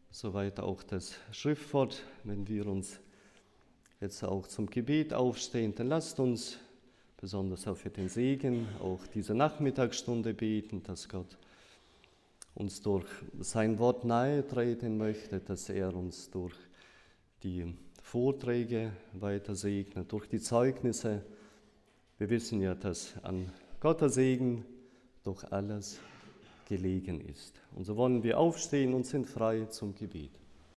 Soweit auch das Schriftwort. Wenn wir uns jetzt auch zum Gebet aufstehen, dann lasst uns besonders auch für den Segen auch diese Nachmittagsstunde beten, dass Gott uns durch sein Wort nahe treten möchte, dass er uns durch die Vorträge weiter segnet, durch die Zeugnisse. Wir wissen ja, dass an Gottes Segen doch alles gelegen ist. Und so wollen wir aufstehen und sind frei zum Gebet.